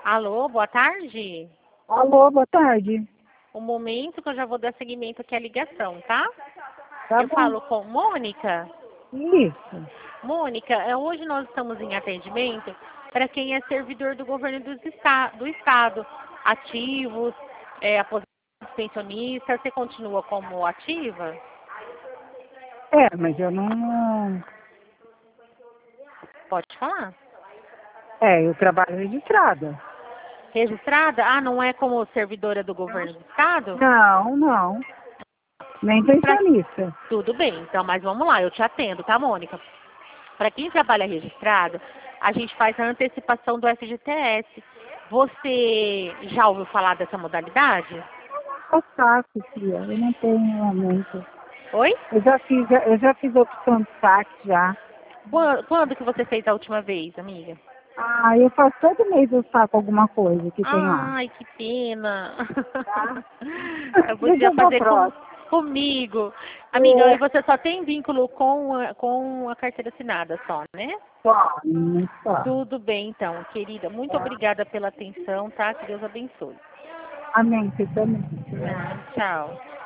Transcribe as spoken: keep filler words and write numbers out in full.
Alô, boa tarde. Alô, boa tarde. Um momento que eu já vou dar seguimento aqui à ligação, tá? Tá Eu bom? falo com Mônica. Isso. Mônica, é, hoje nós estamos em atendimento para quem é servidor do governo dos esta do Estado, ativos, é, aposentados, pensionistas. Você continua como ativa? É, mas eu não... Pode falar. É, eu trabalho registrada. Registrada? Ah, não é como servidora do governo do Estado? Não, não. Nem Pra- pensionista. Tudo bem, então, mas vamos lá, eu te atendo, tá, Mônica? Para quem trabalha registrado, a gente faz a antecipação do F G T S. Você já ouviu falar dessa modalidade? Eu faço, filha. Eu não tenho aumento. Oi? Eu já fiz, eu já fiz a opção de saque já. Quando, quando que você fez a última vez, amiga? Ah, eu faço todo mês eu saco alguma coisa que tem lá. Ai, que pena. Tá? Eu Deixa podia eu dar fazer com, próximo. comigo. Amiga, e É, você só tem vínculo com a, com a carteira assinada só, né? só, não só. Tudo bem, então, querida. Muito Tá? obrigada pela atenção, tá? Que Deus abençoe. Amém, você também. Ah, tchau.